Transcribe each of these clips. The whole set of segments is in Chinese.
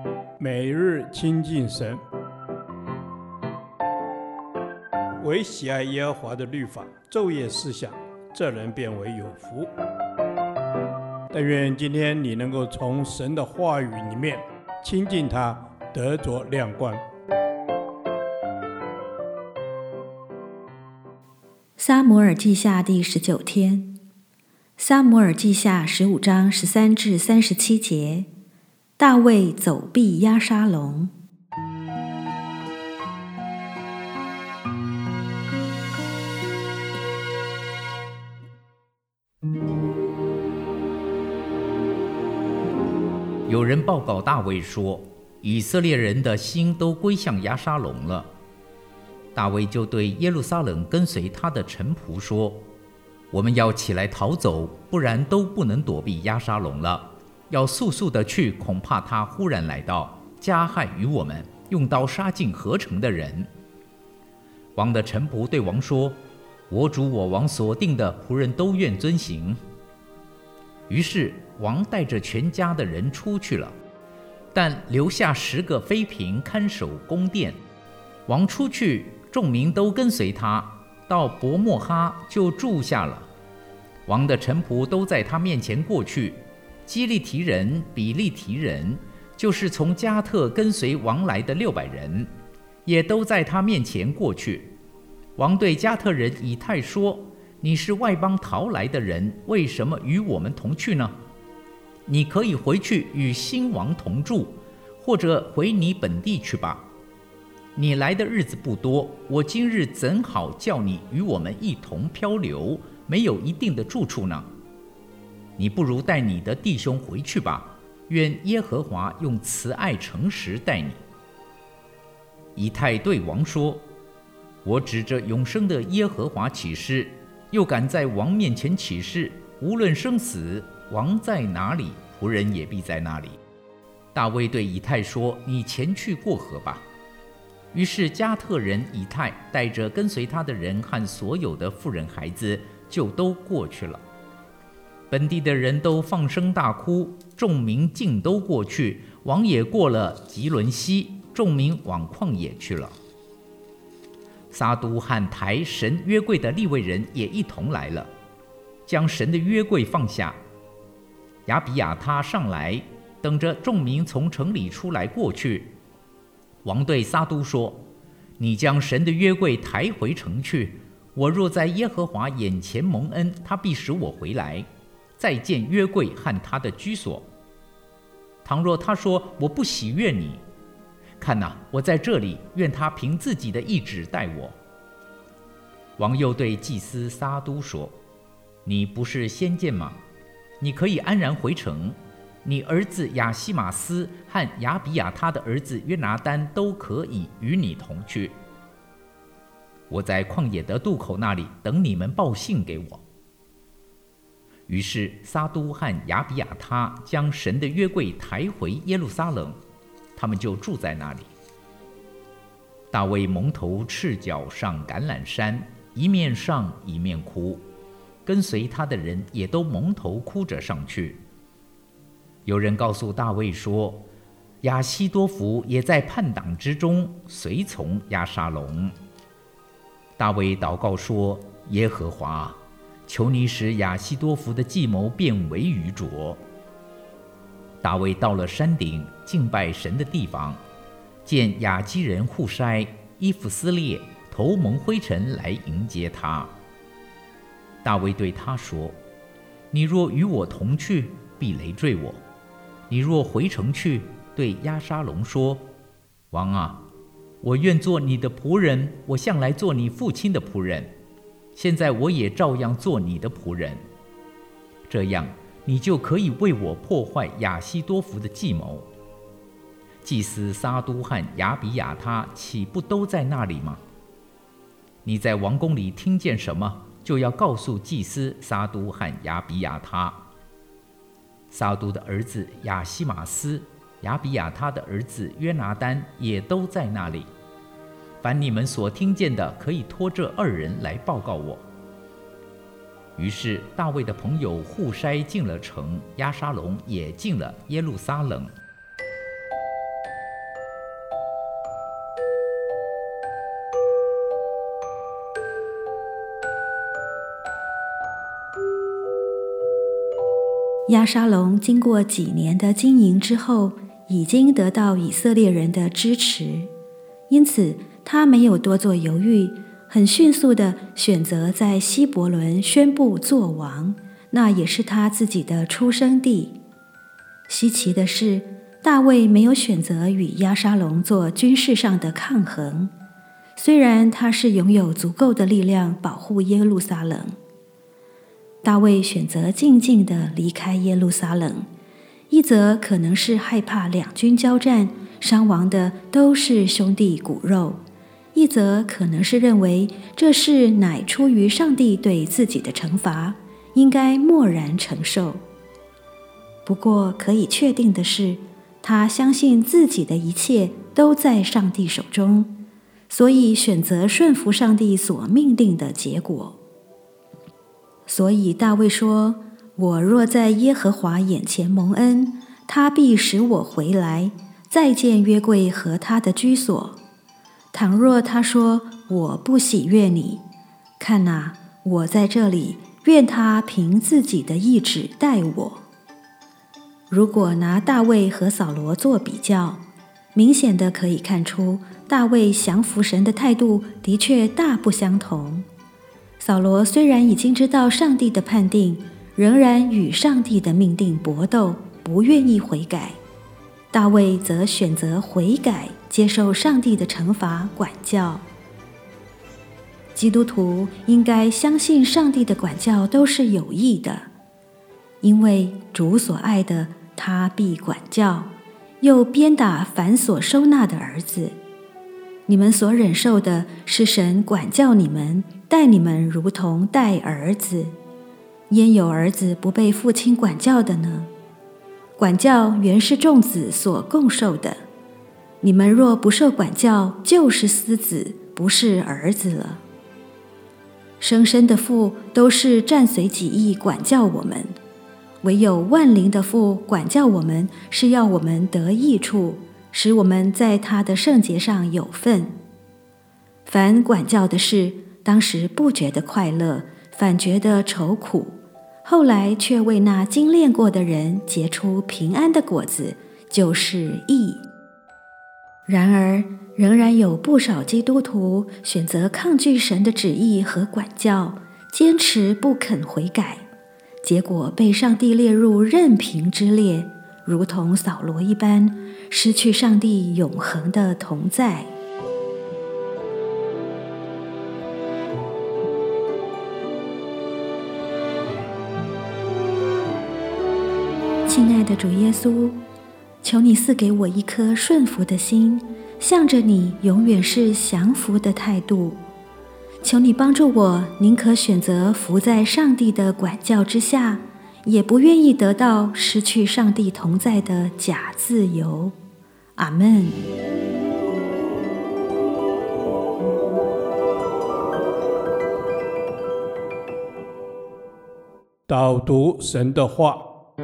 每日亲近神，唯喜爱耶和华的律法，昼夜思想，这人变为有福。但愿今天你能够从神的话语里面亲近他，得着亮光。 撒母耳记下第19天。撒母耳记下15章13至37节。大卫走避押沙龙。 有人报告大卫说，以色列人的心都归向押沙龙了。大卫就对耶路撒冷跟随他的臣仆说，我们要起来逃走，不然都不能躲避押沙龙了。要速速的去，恐怕他忽然来到，加害于我们，用刀杀尽合城的人。王的臣仆对王说，我主我王所定的，仆人都愿遵行。于是王带着全家的人出去了，但留下10个妃嫔看守宫殿。王出去，众民都跟随他，到伯墨哈就住下了。王的臣仆都在他面前过去，基利提人、比利提人，就是从加特跟随王来的600人，也都在他面前过去。王对加特人以太说，你是外邦逃来的人，为什么与我们同去呢？你可以回去与新王同住，或者回你本地去吧。你来的日子不多，我今日怎好叫你与我们一同漂流，没有一定的住处呢？你不如带你的弟兄回去吧，愿耶和华用慈爱诚实待你。以太对王说，我指着永生的耶和华起誓，又敢在王面前起誓，无论生死，王在哪里，仆人也必在那里。大卫对以太说，你前去过河吧。于是加特人以太带着跟随他的人和所有的妇人孩子，就都过去了。本地的人都放声大哭，众民尽都过去，王也过了吉伦西，众民往旷野去了。撒督和抬神约柜的利未人也一同来了，将神的约柜放下。亚比亚他上来，等着众民从城里出来过去。王对撒督说，你将神的约柜抬回城去，我若在耶和华眼前蒙恩，他必使我回来，再见约柜和他的居所。倘若他说，我不喜悦你，看哪，我在这里，愿他凭自己的意志待我。王又对祭司撒督说，你不是先见吗？你可以安然回城，你儿子亚西马斯和亚比亚他的儿子约拿单都可以与你同去。我在旷野的渡口那里等你们报信给我。于是撒督和亚比亚他将神的约柜抬回耶路撒冷，他们就住在那里。大卫蒙头赤脚上橄榄山，一面上一面哭，跟随他的人也都蒙头哭着上去。有人告诉大卫说，亚希多弗也在叛党之中，随从押沙龙。大卫祷告说，耶和华，求你使亚希多弗的计谋变为愚拙。大卫到了山顶敬拜神的地方，见亚基人户筛衣服撕裂，头蒙灰尘来迎接他。大卫对他说，你若与我同去，必累赘我；你若回城去，对押沙龙说，王啊，我愿做你的仆人，我向来做你父亲的仆人，现在我也照样做你的仆人。这样你就可以为我破坏亚希多弗的计谋。祭司撒督和亚比亚他岂不都在那里吗？你在王宫里听见什么，就要告诉祭司撒督和亚比亚他。撒督的儿子亚西马斯、亚比亚他的儿子约拿单也都在那里。凡你们所听见的，可以托这2人来报告我。于是大卫的朋友户筛进了城，押沙龙也进了耶路撒冷。 押沙龙经过几年的经营之后，已经得到以色列人的支持，因此他没有多做犹豫，很迅速地选择在希伯伦宣布作王，那也是他自己的出生地。稀奇的是，大卫没有选择与押沙龙做军事上的抗衡，虽然他是拥有足够的力量保护耶路撒冷。大卫选择静静地离开耶路撒冷，一则可能是害怕两军交战，伤亡的都是兄弟骨肉；一则可能是认为这事乃出于上帝对自己的惩罚，应该默然承受。不过可以确定的是，他相信自己的一切都在上帝手中，所以选择顺服上帝所命定的结果。所以大卫说，我若在耶和华眼前蒙恩，他必使我回来，再见约柜和他的居所。倘若他说，我不喜悦你，看哪，我在这里，愿他凭自己的意志待我。如果拿大卫和扫罗做比较，明显的可以看出，大卫降服神的态度的确大不相同。扫罗虽然已经知道上帝的判定，仍然与上帝的命定搏斗，不愿意悔改。大卫则选择悔改，接受上帝的惩罚管教。基督徒应该相信上帝的管教都是有益的，因为主所爱的，他必管教，又鞭打凡所收纳的儿子。你们所忍受的是神管教你们，待你们如同待儿子。焉有儿子不被父亲管教的呢？管教原是众子所共受的。你们若不受管教，就是私子，不是儿子了。生身的父都是暂随己意管教我们，唯有万灵的父管教我们，是要我们得益处，使我们在他的圣洁上有份。凡管教的事，当时不觉得快乐，反觉得愁苦，后来却为那精炼过的人结出平安的果子，就是义。然而，仍然有不少基督徒选择抗拒神的旨意和管教，坚持不肯悔改，结果被上帝列入任凭之列，如同扫罗一般，失去上帝永恒的同在。亲爱的主耶稣，求你赐给我一颗顺服的心，向着你永远是降服的态度。求你帮助我，宁可选择服在上帝的管教之下，也不愿意得到失去上帝同在的假自由。阿们。 导读神的话。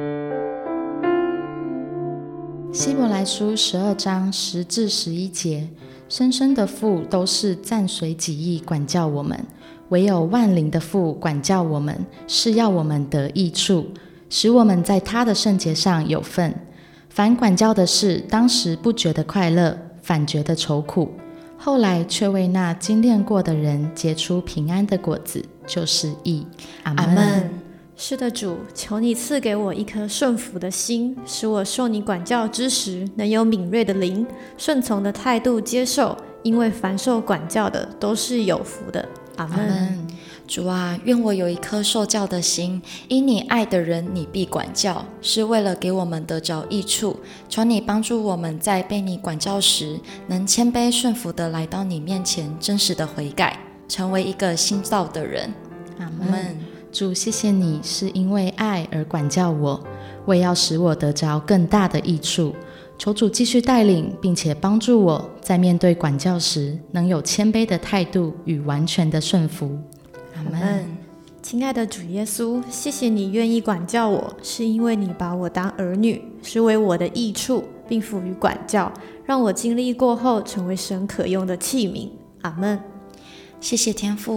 希伯来书12章10至11节，生身的父都是暂随己意管教我们，唯有万灵的父管教我们，是要我们得益处，使我们在他的圣洁上有份。凡管教的事，当时不觉得快乐，反觉得愁苦，后来却为那精炼过的人结出平安的果子，就是义。阿们。 是的，主，求你赐给我一颗顺服的心，使我受你管教之时，能有敏锐的灵，顺从的态度接受，因为凡受管教的都是有福的。阿们。 主啊，愿我有一颗受教的心，因你爱的人，你必管教，是为了给我们得着益处。求你帮助我们在被你管教时，能谦卑顺服地来到你面前，真实的悔改，成为一个新造的人。 阿们。主，谢谢你是因为爱而管教我，为要使我得着更大的益处。求主继续带领，并且帮助我在面对管教时，能有谦卑的态度与完全的顺服。阿们。 亲爱的主耶稣，谢谢你愿意管教我，是因为你把我当儿女，是为我的益处，并赋予管教，让我经历过后成为神可用的器皿。阿们。 谢谢天父，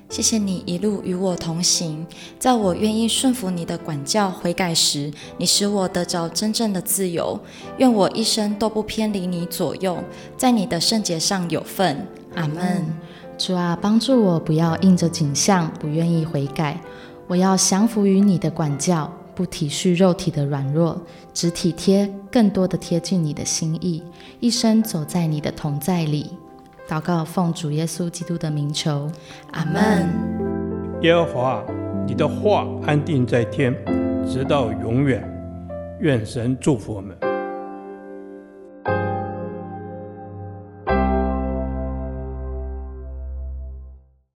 谢谢你一路与我同行，在我愿意顺服你的管教悔改时，你使我得着真正的自由。愿我一生都不偏离你左右，在你的圣洁上有份。阿们。 主啊，帮助我不要应着景象，不愿意悔改。我要降服于你的管教，不体恤肉体的软弱，只体贴更多的贴近你的心意，一生走在你的同在里。祷告奉主耶稣基督的名求， 阿们。 耶和华，你的话安定在天，直到永远。愿神祝福我们。